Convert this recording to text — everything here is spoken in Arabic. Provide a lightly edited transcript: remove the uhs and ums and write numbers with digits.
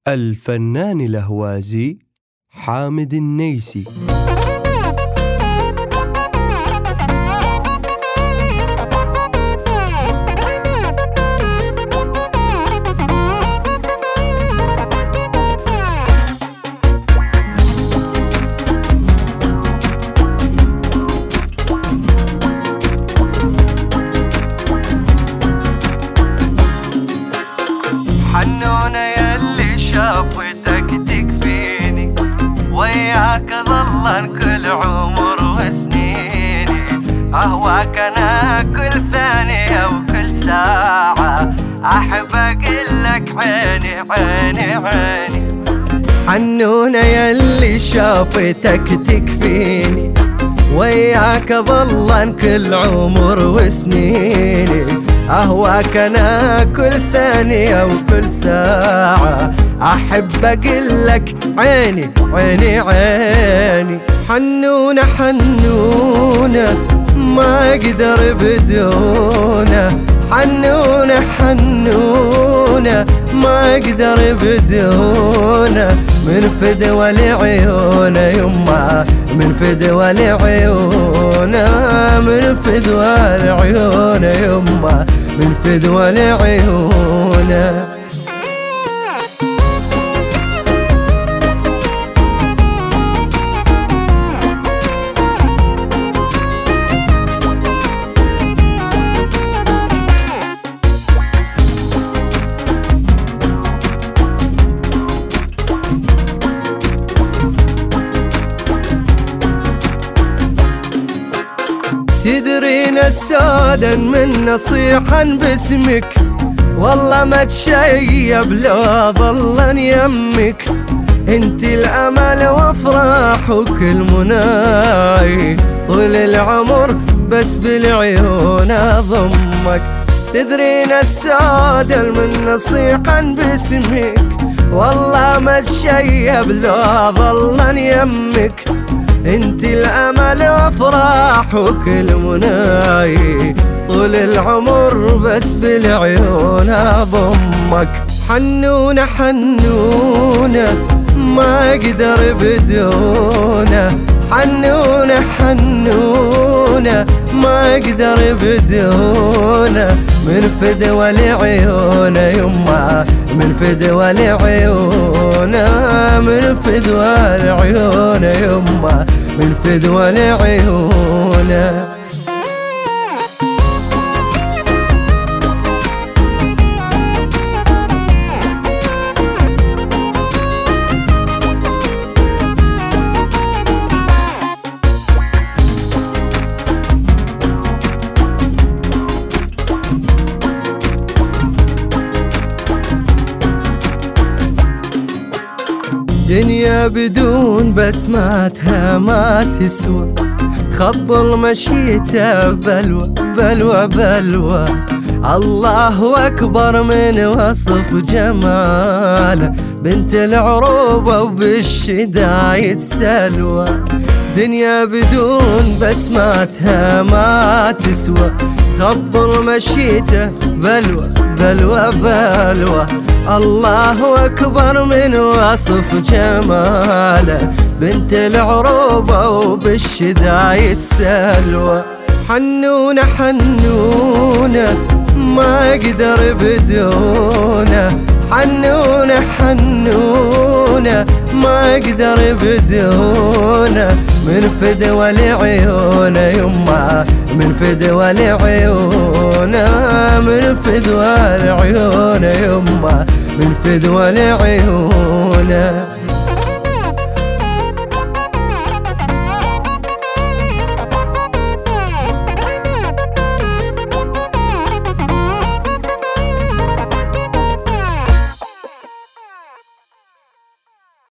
الفنان الأهوازي حامد النيسي. حنونة يلي شافتك تكفيني، وياك ظلن كل عمر وسنيني، أهواك أنا كل ثانية وكل ساعة، أحب أقلك عيني عيني عيني. حنونة يلي شافتك تكفيني، وياك ظلن كل عمر وسنيني، أهواك أنا كل ثانية وكل ساعة، أحب أقلك عيني عيني عيني. حنونة حنونة ما أقدر بدونه، حنونة حنونة ما أقدر بدونه، من فدوى لعيونه يما، من فدوى لعيونه، من فدوى لعيونه يما، من فدوى لعيونه. تدرين السادا من نصيحا باسمك، والله ما تشيب لو ظلن يمك، انت الامل وافراح وكل مناي، طول العمر بس بالعيون اضمك. تدرين السادا من نصيحا باسمك، والله ما تشيب لو ظلن يمك، انت الامل وافراح وكل مناي، طول العمر بس بالعيون اضمك. حنونة حنونة ما اقدر بدونه، حنونة حنونة ما اقدر بدونه، من فدوى لعيونه يما، من فدوى لعيونه، من فدوى لعيونه يما، من فدوى لعيونه. دنيا بدون بسماتها ما تسوى، تخبل مشيتها بلوى بلوى بلوى، الله أكبر من وصف جماله، بنت العروبة وبالشدايد سلوى. دنيا بدون بسماتها ما تسوى، تخبل مشيتها بلوى بلوى بلوى، الله أكبر من وصف جماله، بنت العروبة وبالشدايد سلوى. حنونة حنونة ما أقدر بدونه، حنونة حنونة ما أقدر بدونه، من فدوى لعيونه يما، من فدوى لعيونه، من فدوى لعيونه يما، من فدوى لعيونه.